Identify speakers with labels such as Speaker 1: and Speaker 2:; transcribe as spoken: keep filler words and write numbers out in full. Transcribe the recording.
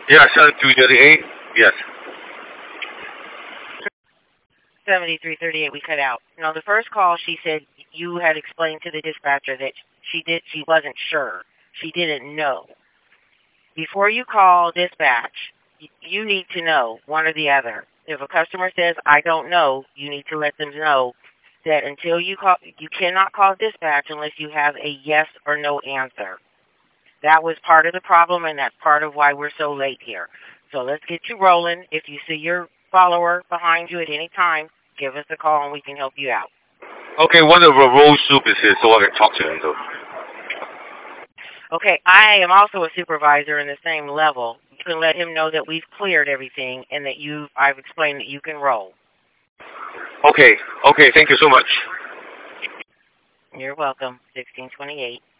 Speaker 1: Yeah, seventy-three thirty-eight. Yes.
Speaker 2: seventy-three thirty-eight, we cut out. Now, the first call, she said you had explained to the dispatcher that she did. She wasn't sure. She didn't know. Before you call dispatch, you need to know one or the other. If a customer says, I don't know, you need to let them know that until you call, you cannot call dispatch unless you have a yes or no answer. That was part of the problem, and that's part of why we're so late here. So let's get you rolling. If you see your follower behind you at any time, give us a call and we can help you out.
Speaker 1: Okay, one of the roll soup is here, so I can talk to him, though.
Speaker 2: Okay, I am also a supervisor in the same level. You can let him know that we've cleared everything and that you I've explained that you can roll.
Speaker 1: Okay, okay, thank you so much.
Speaker 2: You're welcome. sixteen twenty-eight.